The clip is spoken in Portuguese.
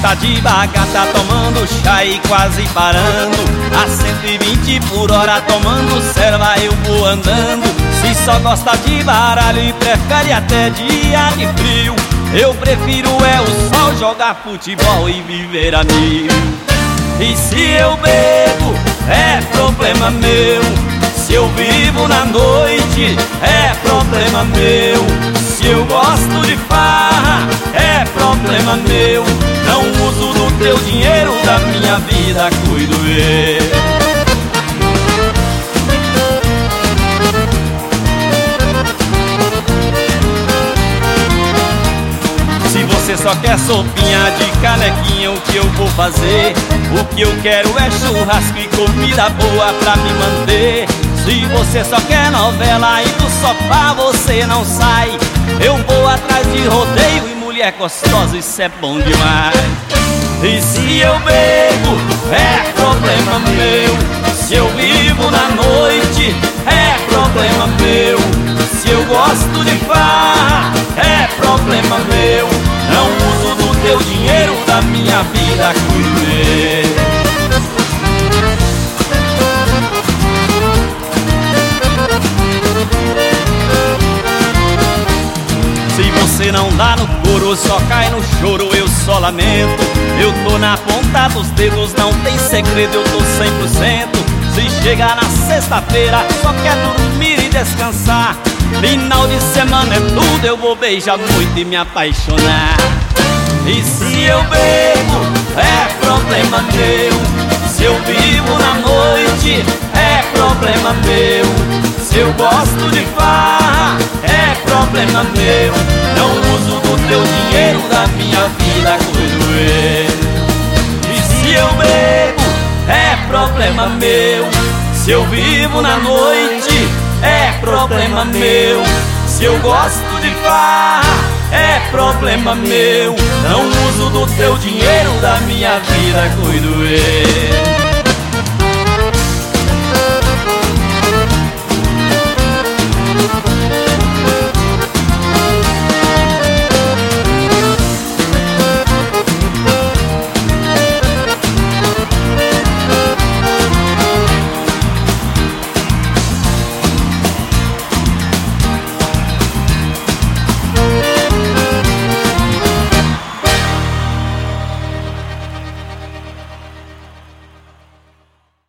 gosta de bagaça, tomando chá e quase parando a 120 por hora, tomando serva eu vou andando. Se só gosta de baralho e prefere até dia de frio, eu prefiro é o sol, jogar futebol e viver a mil. E se eu bebo, é problema meu. Se eu vivo na noite, é problema meu. Se eu gosto de farra, é problema meu. Não uso do teu dinheiro, da minha vida cuido eu. Se você só quer sopinha de canequinha, o que eu vou fazer? O que eu quero é churrasco e comida boa pra me manter. Se você só quer novela e do sofá você não sai, eu vou atrás de rodeio e mulher gostosa, isso é bom demais. E se eu bebo, é problema meu. Se eu vivo na noite, é problema meu. Se eu gosto de farra, é problema meu. Não uso do teu dinheiro, da minha vida cuido eu. Se você não dá no couro, só cai no choro, eu só lamento. Eu tô na ponta dos dedos, não tem segredo, eu tô 100%. Se chegar na sexta-feira, só quer dormir e descansar. Final de semana é tudo, eu vou beijar muito e me apaixonar. E se eu bebo, é problema meu. Se eu vivo na noite, é problema meu. Se eu gosto de farra, é problema meu. Não uso do teu dinheiro, da minha vida cuido eu. E se eu bebo, é problema meu. Se eu vivo na noite, é problema meu. Se eu gosto de farra, é problema meu. Não uso do teu dinheiro, da minha vida cuido eu.